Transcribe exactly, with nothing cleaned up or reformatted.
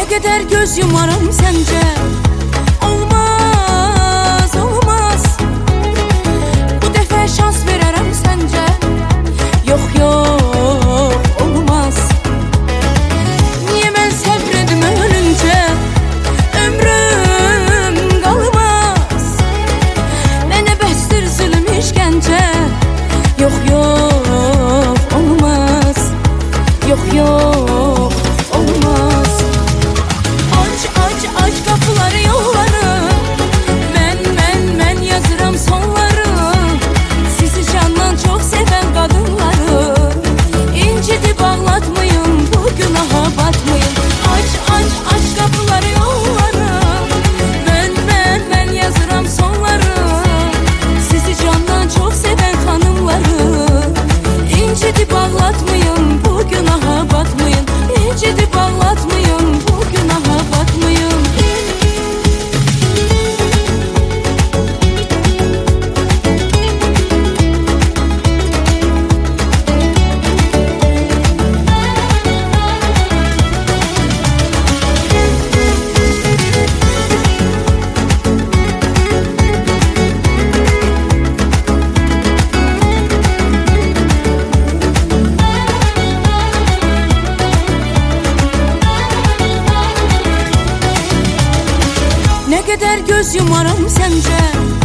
Ne kadar göz yumarım sence? Olmaz, olmaz. Bu defa şans vererem sence? Yok yok, olmaz. Niye ben sabredim ölünce? Ömrüm kalmaz. Bana bəsdir zulüm işkence. Yok yok, olmaz. Yok yok, olmaz. Aç aç aç kapıları yolları. Ben ben ben yazırım sonları. Sizi candan çok seven kadınları. İncitip ağlatmayın, bu günaha batmayın. Aç aç aç kapıları yolları. Ben ben ben yazırım sonları. Sizi candan çok seven hanımları. İncitip ağlatmayın, bu günaha batmayın. İncitip ağlatmayın, bu günaha batmayın. Ne kadar göz yumarım sence?